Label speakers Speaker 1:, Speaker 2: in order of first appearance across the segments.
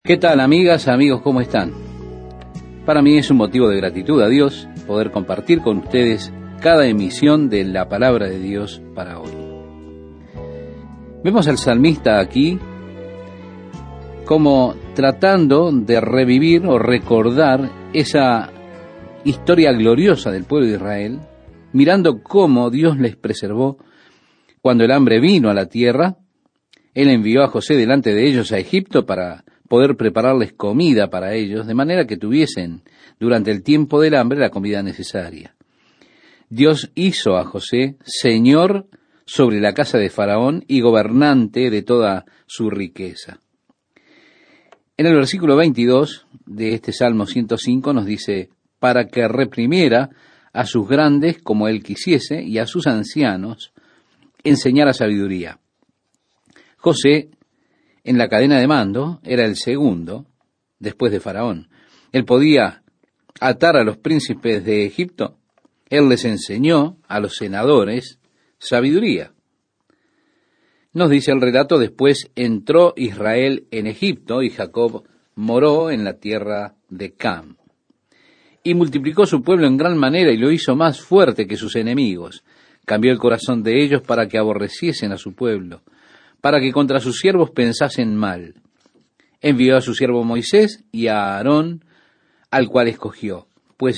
Speaker 1: ¿Qué tal, amigas, amigos? ¿Cómo están? Para mí es un motivo de gratitud a Dios poder compartir con ustedes cada emisión de la palabra de Dios para hoy. Vemos al salmista aquí como tratando de revivir o recordar esa historia gloriosa del pueblo de Israel, mirando cómo Dios les preservó cuando el hambre vino a la tierra. Él envió a José delante de ellos a Egipto para poder prepararles comida para ellos, de manera que tuviesen durante el tiempo del hambre la comida necesaria. Dios hizo a José señor sobre la casa de Faraón y gobernante de toda su riqueza. En el versículo 22 de este Salmo 105 nos dice, para que reprimiera a sus grandes como él quisiese y a sus ancianos enseñara sabiduría. José, en la cadena de mando, era el segundo después de Faraón. Él podía atar a los príncipes de Egipto. Él les enseñó a los senadores sabiduría. Nos dice el relato, después entró Israel en Egipto y Jacob moró en la tierra de Cam. Y multiplicó su pueblo en gran manera y lo hizo más fuerte que sus enemigos. Cambió el corazón de ellos para que aborreciesen a su pueblo, para que contra sus siervos pensasen mal. Envió a su siervo Moisés y a Aarón, al cual escogió, pues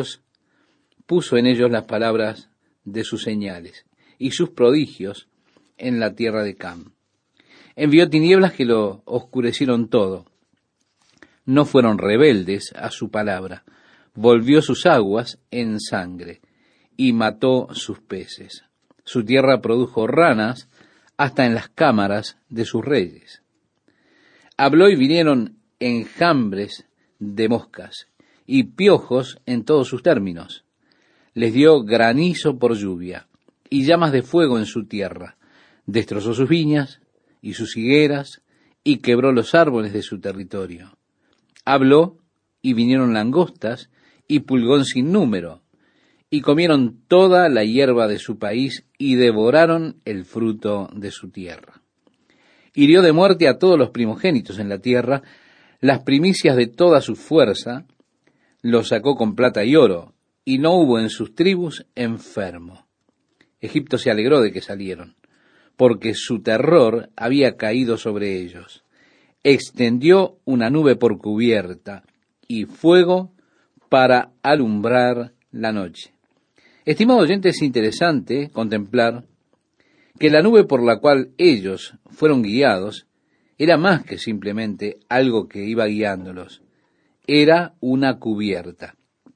Speaker 1: puso en ellos las palabras de sus señales y sus prodigios en la tierra de Cam. Envió tinieblas que lo oscurecieron todo. No fueron rebeldes a su palabra. Volvió sus aguas en sangre y mató sus peces. Su tierra produjo ranas hasta en las cámaras de sus reyes. Habló y vinieron enjambres de moscas y piojos en todos sus términos. Les dio granizo por lluvia y llamas de fuego en su tierra. Destrozó sus viñas y sus higueras y quebró los árboles de su territorio. Habló y vinieron langostas y pulgón sin número, y comieron toda la hierba de su país y devoraron el fruto de su tierra. Hirió de muerte a todos los primogénitos en la tierra, las primicias de toda su fuerza, los sacó con plata y oro, y no hubo en sus tribus enfermo. Egipto se alegró de que salieron, porque su terror había caído sobre ellos. Extendió una nube por cubierta y fuego para alumbrar la noche. Estimado oyente, es interesante contemplar que la nube por la cual ellos fueron guiados era más que simplemente algo que iba guiándolos, era una cubierta.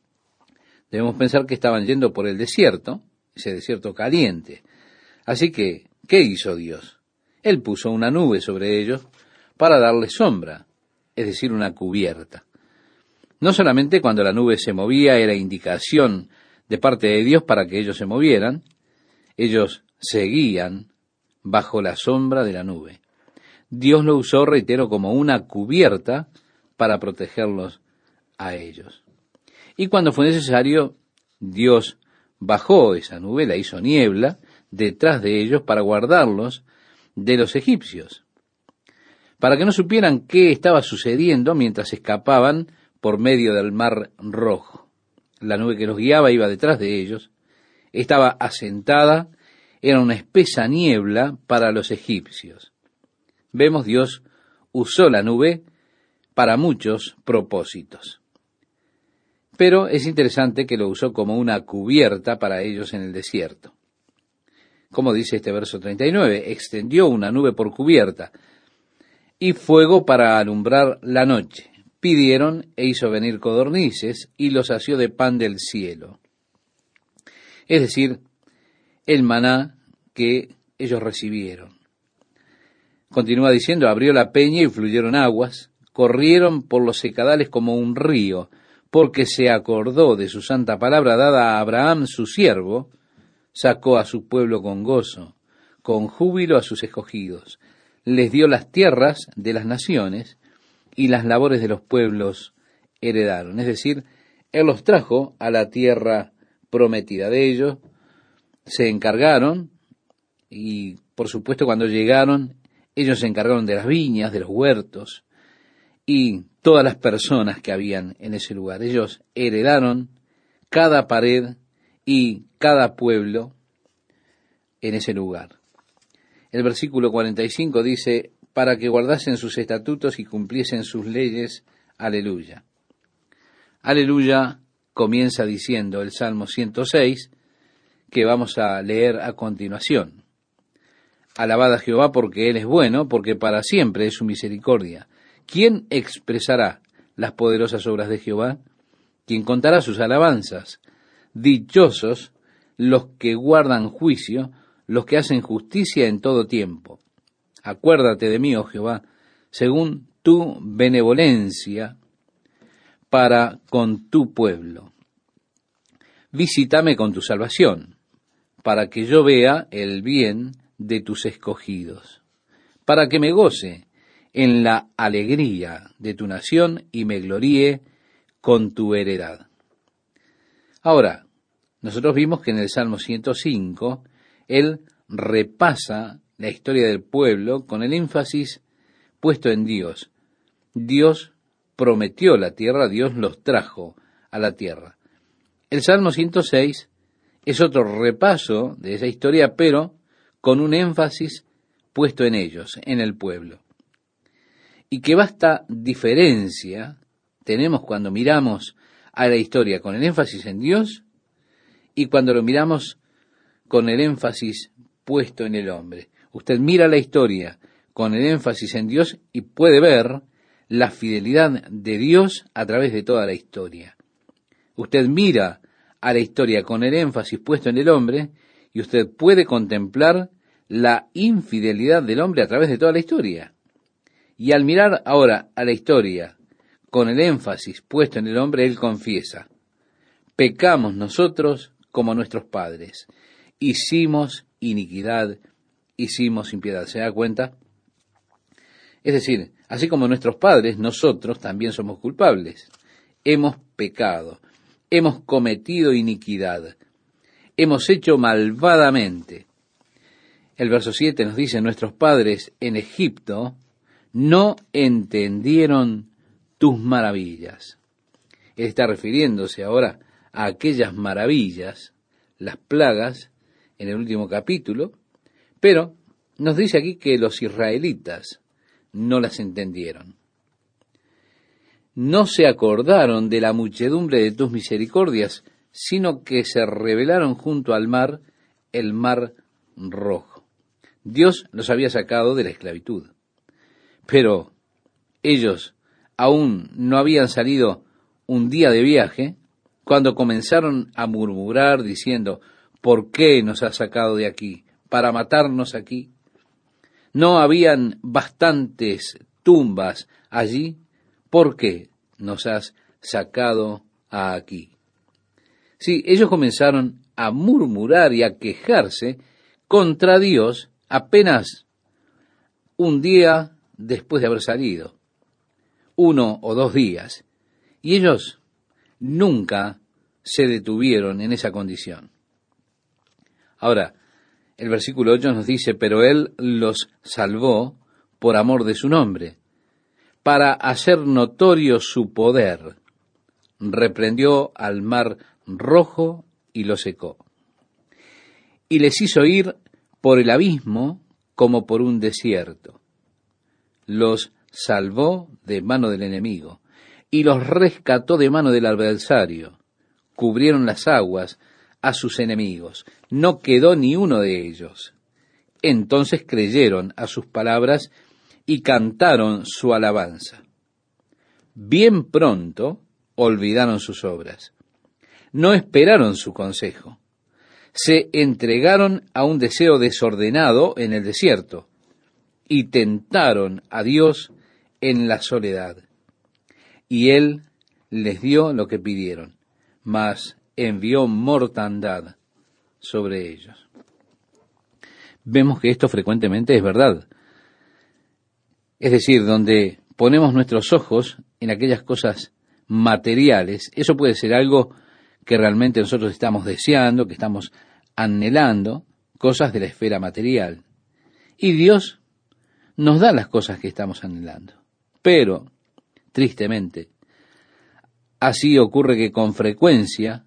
Speaker 1: Debemos pensar que estaban yendo por el desierto, ese desierto caliente. Así que, ¿qué hizo Dios? Él puso una nube sobre ellos para darles sombra, es decir, una cubierta. No solamente cuando la nube se movía era indicación de parte de Dios para que ellos se movieran, ellos seguían bajo la sombra de la nube. Dios lo usó, reitero, como una cubierta para protegerlos a ellos. Y cuando fue necesario, Dios bajó esa nube, la hizo niebla, detrás de ellos para guardarlos de los egipcios, para que no supieran qué estaba sucediendo mientras escapaban por medio del Mar Rojo. La nube que los guiaba iba detrás de ellos, estaba asentada, era una espesa niebla para los egipcios. Vemos, Dios usó la nube para muchos propósitos. Pero es interesante que lo usó como una cubierta para ellos en el desierto. Como dice este verso 39, extendió una nube por cubierta y fuego para alumbrar la noche. Pidieron e hizo venir codornices y los asió de pan del cielo. Es decir, el maná que ellos recibieron. Continúa diciendo, abrió la peña y fluyeron aguas, corrieron por los secadales como un río, porque se acordó de su santa palabra dada a Abraham su siervo, sacó a su pueblo con gozo, con júbilo a sus escogidos, les dio las tierras de las naciones, y las labores de los pueblos heredaron. Es decir, Él los trajo a la tierra prometida. De ellos se encargaron, y por supuesto cuando llegaron, ellos se encargaron de las viñas, de los huertos, y todas las personas que habían en ese lugar. Ellos heredaron cada pared y cada pueblo en ese lugar. El versículo 45 dice, para que guardasen sus estatutos y cumpliesen sus leyes. Aleluya. Aleluya comienza diciendo el Salmo 106, que vamos a leer a continuación. Alabad a Jehová porque Él es bueno, porque para siempre es su misericordia. ¿Quién expresará las poderosas obras de Jehová? ¿Quién contará sus alabanzas? Dichosos los que guardan juicio, los que hacen justicia en todo tiempo. Acuérdate de mí, oh Jehová, según tu benevolencia para con tu pueblo. Visítame con tu salvación, para que yo vea el bien de tus escogidos, para que me goce en la alegría de tu nación y me gloríe con tu heredad. Ahora, nosotros vimos que en el Salmo 105, él repasa la historia del pueblo con el énfasis puesto en Dios. Dios prometió la tierra, Dios los trajo a la tierra. El Salmo 106 es otro repaso de esa historia, pero con un énfasis puesto en ellos, en el pueblo. Y qué vasta diferencia tenemos cuando miramos a la historia con el énfasis en Dios y cuando lo miramos con el énfasis puesto en el hombre. Usted mira la historia con el énfasis en Dios y puede ver la fidelidad de Dios a través de toda la historia. Usted mira a la historia con el énfasis puesto en el hombre y usted puede contemplar la infidelidad del hombre a través de toda la historia. Y al mirar ahora a la historia con el énfasis puesto en el hombre, él confiesa, pecamos nosotros como nuestros padres, hicimos iniquidad, hicimos impiedad. ¿Se da cuenta? Es decir, así como nuestros padres, nosotros también somos culpables. Hemos pecado, hemos cometido iniquidad, hemos hecho malvadamente. El verso 7 nos dice, nuestros padres en Egipto no entendieron tus maravillas. Él está refiriéndose ahora a aquellas maravillas, las plagas, en el último capítulo, pero nos dice aquí que los israelitas no las entendieron. No se acordaron de la muchedumbre de tus misericordias, sino que se rebelaron junto al mar, el mar rojo. Dios los había sacado de la esclavitud, pero ellos aún no habían salido un día de viaje cuando comenzaron a murmurar diciendo, ¿por qué nos has sacado de aquí? ¿Para matarnos aquí? ¿No habían bastantes tumbas allí? ¿Por qué nos has sacado aquí? Sí, ellos comenzaron a murmurar y a quejarse contra Dios apenas un día después de haber salido, 1 o 2 días, y ellos nunca se detuvieron en esa condición. Ahora, el versículo 8 nos dice, pero Él los salvó por amor de su nombre, para hacer notorio su poder. Reprendió al mar rojo y lo secó. Y les hizo ir por el abismo como por un desierto. Los salvó de mano del enemigo y los rescató de mano del adversario. Cubrieron las aguas a sus enemigos. No quedó ni uno de ellos. Entonces creyeron a sus palabras y cantaron su alabanza. Bien pronto olvidaron sus obras. No esperaron su consejo. Se entregaron a un deseo desordenado en el desierto y tentaron a Dios en la soledad. Y Él les dio lo que pidieron, mas envió mortandad sobre ellos. Vemos que esto frecuentemente es verdad. Es decir, donde ponemos nuestros ojos en aquellas cosas materiales, eso puede ser algo que realmente nosotros estamos deseando, que estamos anhelando, cosas de la esfera material. Y Dios nos da las cosas que estamos anhelando. Pero tristemente. Así ocurre que con frecuencia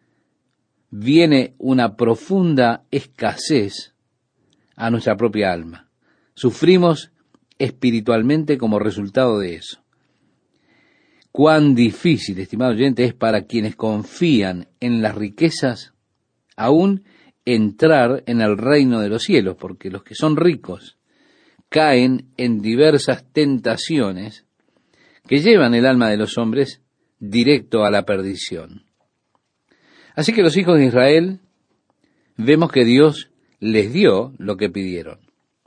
Speaker 1: viene una profunda escasez a nuestra propia alma. Sufrimos espiritualmente como resultado de eso. Cuán difícil, estimado oyente, es para quienes confían en las riquezas aún entrar en el reino de los cielos, porque los que son ricos caen en diversas tentaciones que llevan el alma de los hombres directo a la perdición. Así que los hijos de Israel vemos que Dios les dio lo que pidieron.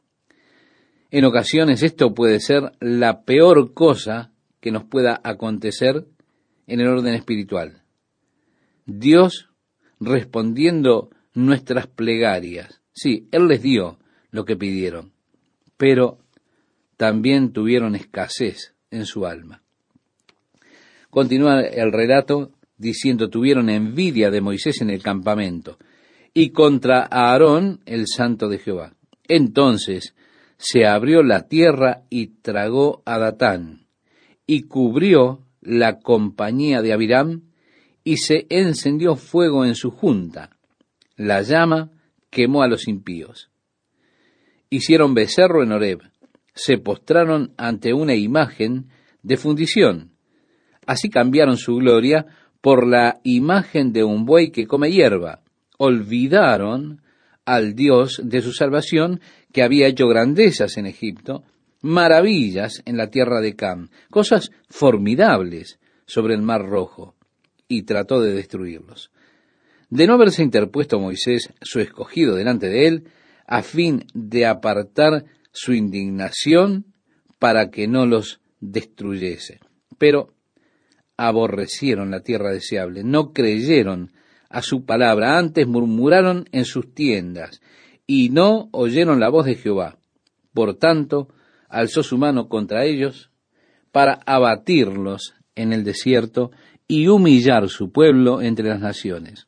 Speaker 1: En ocasiones esto puede ser la peor cosa que nos pueda acontecer en el orden espiritual. Dios respondiendo nuestras plegarias. Sí, Él les dio lo que pidieron, pero también tuvieron escasez en su alma. Continúa el relato diciendo, tuvieron envidia de Moisés en el campamento y contra Aarón, el santo de Jehová. Entonces se abrió la tierra y tragó a Datán, y cubrió la compañía de Abiram, y se encendió fuego en su junta. La llama quemó a los impíos. Hicieron becerro en Horeb, se postraron ante una imagen de fundición. Así cambiaron su gloria por la imagen de un buey que come hierba. Olvidaron al Dios de su salvación, que había hecho grandezas en Egipto, maravillas en la tierra de Cam, cosas formidables sobre el mar Rojo, y trató de destruirlos. De no haberse interpuesto Moisés, su escogido, delante de él, a fin de apartar su indignación para que no los destruyese. Pero aborrecieron la tierra deseable, no creyeron a su palabra, antes murmuraron en sus tiendas, y no oyeron la voz de Jehová. Por tanto, alzó su mano contra ellos para abatirlos en el desierto y humillar su pueblo entre las naciones,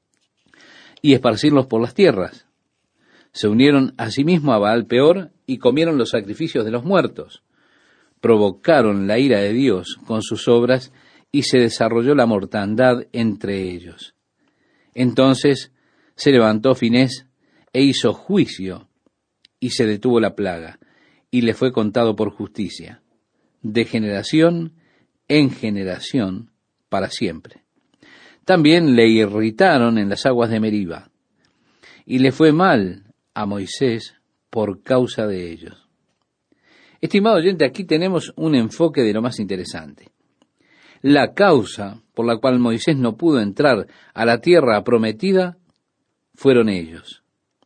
Speaker 1: y esparcirlos por las tierras. Se unieron asimismo a Baal Peor y comieron los sacrificios de los muertos. Provocaron la ira de Dios con sus obras y se desarrolló la mortandad entre ellos. Entonces se levantó Finés e hizo juicio, y se detuvo la plaga, y le fue contado por justicia, de generación en generación para siempre. También le irritaron en las aguas de Meriba, y le fue mal a Moisés por causa de ellos. Estimado oyente, aquí tenemos un enfoque de lo más interesante. La causa por la cual Moisés no pudo entrar a la tierra prometida fueron ellos.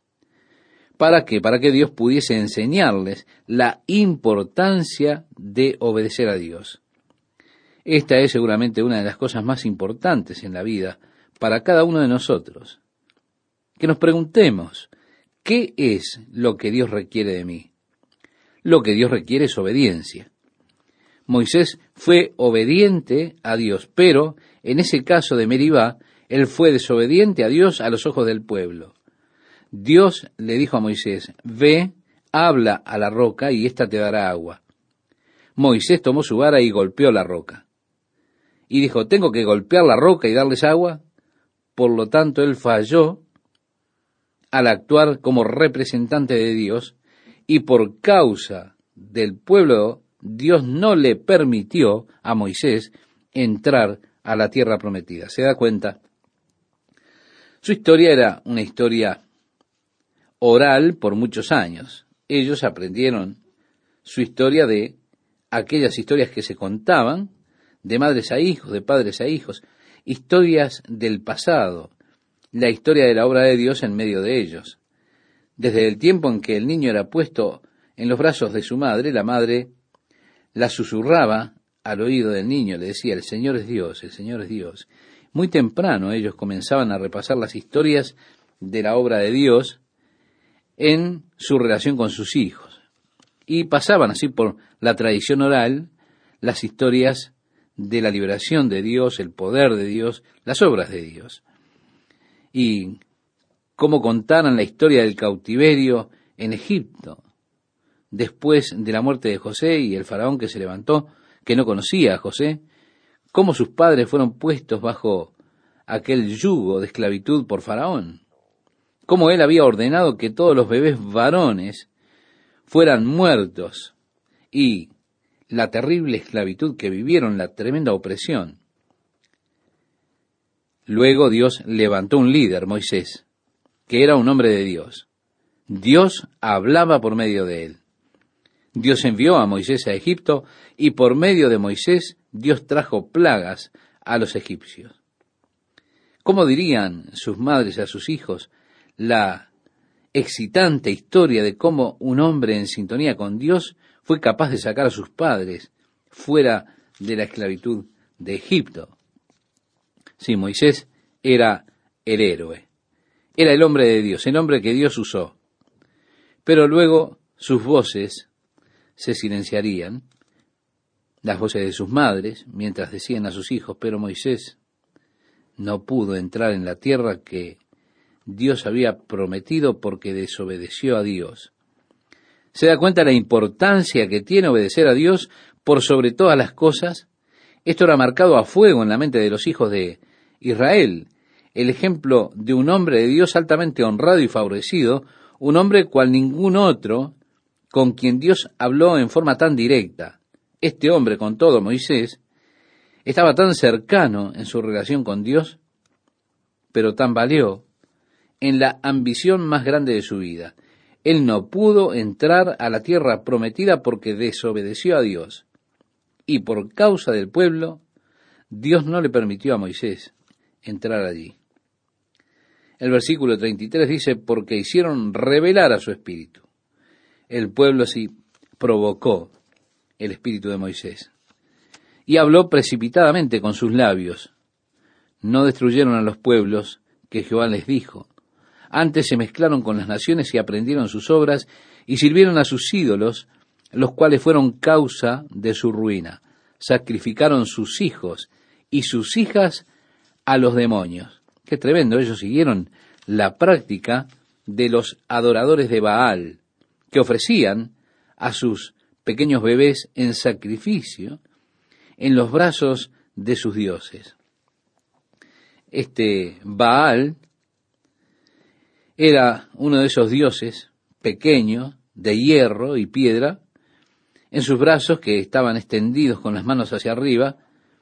Speaker 1: ¿Para qué? Para que Dios pudiese enseñarles la importancia de obedecer a Dios. Esta es seguramente una de las cosas más importantes en la vida para cada uno de nosotros. Que nos preguntemos, ¿qué es lo que Dios requiere de mí? Lo que Dios requiere es obediencia. Moisés fue obediente a Dios, pero en ese caso de Meribá, él fue desobediente a Dios a los ojos del pueblo. Dios le dijo a Moisés, ve, habla a la roca y ésta te dará agua. Moisés tomó su vara y golpeó la roca. Y dijo, ¿tengo que golpear la roca y darles agua? Por lo tanto, él falló al actuar como representante de Dios, y por causa del pueblo, Dios no le permitió a Moisés entrar a la tierra prometida. ¿Se da cuenta? Su historia era una historia oral por muchos años. Ellos aprendieron su historia de aquellas historias que se contaban de madres a hijos, de padres a hijos, historias del pasado, la historia de la obra de Dios en medio de ellos. Desde el tiempo en que el niño era puesto en los brazos de su madre, la madre la susurraba al oído del niño, le decía, el Señor es Dios, el Señor es Dios. Muy temprano ellos comenzaban a repasar las historias de la obra de Dios en su relación con sus hijos. Y pasaban así por la tradición oral las historias de la liberación de Dios, el poder de Dios, las obras de Dios. Y cómo contaran la historia del cautiverio en Egipto, después de la muerte de José y el faraón que se levantó que no conocía a José, cómo sus padres fueron puestos bajo aquel yugo de esclavitud por Faraón, cómo él había ordenado que todos los bebés varones fueran muertos, y la terrible esclavitud que vivieron, la tremenda opresión. Luego Dios levantó un líder, Moisés, que era un hombre de Dios. Dios hablaba por medio de él. Dios envió a Moisés a Egipto, y por medio de Moisés Dios trajo plagas a los egipcios. ¿Cómo dirían sus madres a sus hijos la excitante historia de cómo un hombre en sintonía con Dios fue capaz de sacar a sus padres fuera de la esclavitud de Egipto? Sí, Moisés era el héroe, era el hombre de Dios, el hombre que Dios usó. Pero luego sus voces se silenciarían, las voces de sus madres, mientras decían a sus hijos, pero Moisés no pudo entrar en la tierra que Dios había prometido porque desobedeció a Dios. ¿Se da cuenta de la importancia que tiene obedecer a Dios por sobre todas las cosas? Esto era marcado a fuego en la mente de los hijos de Israel, el ejemplo de un hombre de Dios altamente honrado y favorecido, un hombre cual ningún otro, con quien Dios habló en forma tan directa. Este hombre, con todo, Moisés, estaba tan cercano en su relación con Dios, pero tambaleó en la ambición más grande de su vida. Él no pudo entrar a la tierra prometida porque desobedeció a Dios. Y por causa del pueblo, Dios no le permitió a Moisés entrar allí. El versículo 33 dice, porque hicieron rebelar a su espíritu. El pueblo sí provocó el espíritu de Moisés. Y habló precipitadamente con sus labios. No destruyeron a los pueblos que Jehová les dijo. Antes se mezclaron con las naciones y aprendieron sus obras y sirvieron a sus ídolos, los cuales fueron causa de su ruina. Sacrificaron sus hijos y sus hijas a los demonios. Qué tremendo, ellos siguieron la práctica de los adoradores de Baal, que ofrecían a sus pequeños bebés en sacrificio en los brazos de sus dioses. Este Baal era uno de esos dioses pequeños, de hierro y piedra, en sus brazos que estaban extendidos con las manos hacia arriba.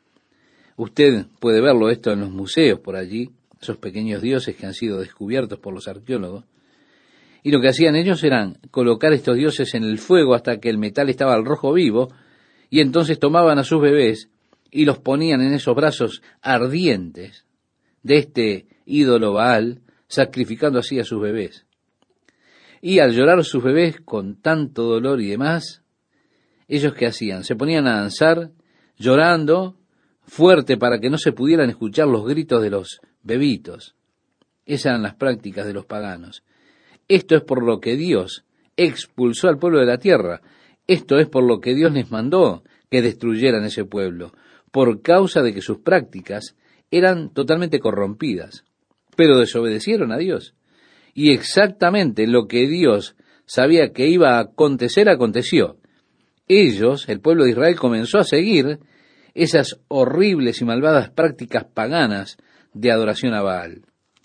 Speaker 1: Usted puede verlo esto en los museos por allí, esos pequeños dioses que han sido descubiertos por los arqueólogos. Y lo que hacían ellos eran colocar estos dioses en el fuego hasta que el metal estaba al rojo vivo, y entonces tomaban a sus bebés y los ponían en esos brazos ardientes de este ídolo Baal, sacrificando así a sus bebés. Y al llorar sus bebés con tanto dolor y demás, ellos ¿qué hacían? Se ponían a danzar, llorando fuerte para que no se pudieran escuchar los gritos de los bebitos. Esas eran las prácticas de los paganos. Esto es por lo que Dios expulsó al pueblo de la tierra. Esto es por lo que Dios les mandó que destruyeran ese pueblo, por causa de que sus prácticas eran totalmente corrompidas. Pero desobedecieron a Dios. Y exactamente lo que Dios sabía que iba a acontecer, aconteció. Ellos, el pueblo de Israel, comenzó a seguir esas horribles y malvadas prácticas paganas de adoración a Baal.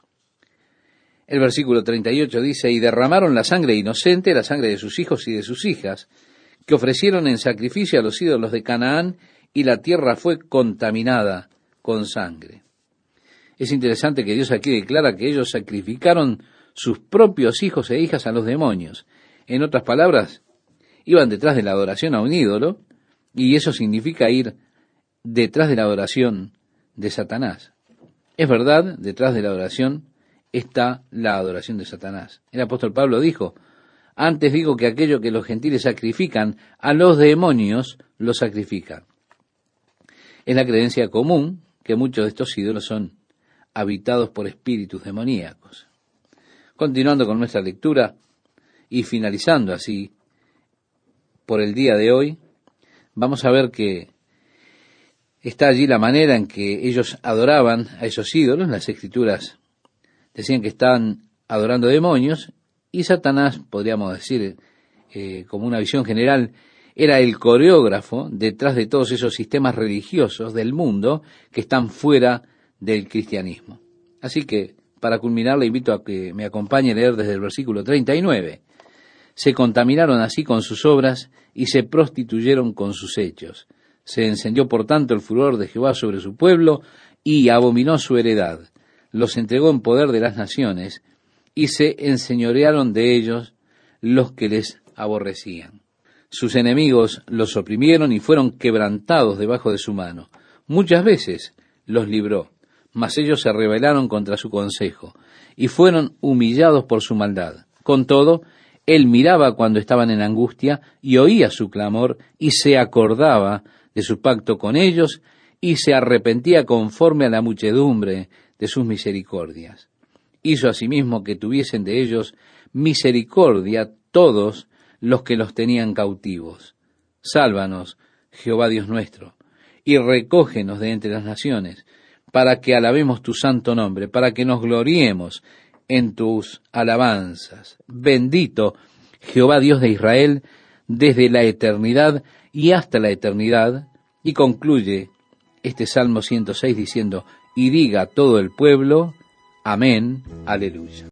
Speaker 1: El versículo 38 dice, y derramaron la sangre inocente, la sangre de sus hijos y de sus hijas, que ofrecieron en sacrificio a los ídolos de Canaán, y la tierra fue contaminada con sangre. Es interesante que Dios aquí declara que ellos sacrificaron sus propios hijos e hijas a los demonios. En otras palabras, iban detrás de la adoración a un ídolo, y eso significa ir detrás de la adoración de Satanás. Es verdad, detrás de la adoración está la adoración de Satanás. El apóstol Pablo dijo, antes digo que aquello que los gentiles sacrifican, a los demonios lo sacrifican. Es la creencia común que muchos de estos ídolos son habitados por espíritus demoníacos. Continuando con nuestra lectura y finalizando así por el día de hoy, vamos a ver que está allí la manera en que ellos adoraban a esos ídolos. Las Escrituras decían que estaban adorando demonios, y Satanás, podríamos decir, como una visión general, Era el coreógrafo detrás de todos esos sistemas religiosos del mundo que están fuera del cristianismo. Así que, para culminar, le invito a que me acompañe a leer desde el versículo 39. Se contaminaron así con sus obras y se prostituyeron con sus hechos. Se encendió por tanto el furor de Jehová sobre su pueblo y abominó su heredad. Los entregó en poder de las naciones y se enseñorearon de ellos los que les aborrecían. Sus enemigos los oprimieron y fueron quebrantados debajo de su mano. Muchas veces los libró, mas ellos se rebelaron contra su consejo y fueron humillados por su maldad. Con todo, él miraba cuando estaban en angustia y oía su clamor y se acordaba de su pacto con ellos y se arrepentía conforme a la muchedumbre de sus misericordias. Hizo asimismo que tuviesen de ellos misericordia todos los que los tenían cautivos. Sálvanos, Jehová Dios nuestro, y recógenos de entre las naciones, para que alabemos tu santo nombre, para que nos gloriemos en tus alabanzas. Bendito Jehová Dios de Israel, desde la eternidad y hasta la eternidad. Y concluye este Salmo 106 diciendo, y diga todo el pueblo, amén, aleluya.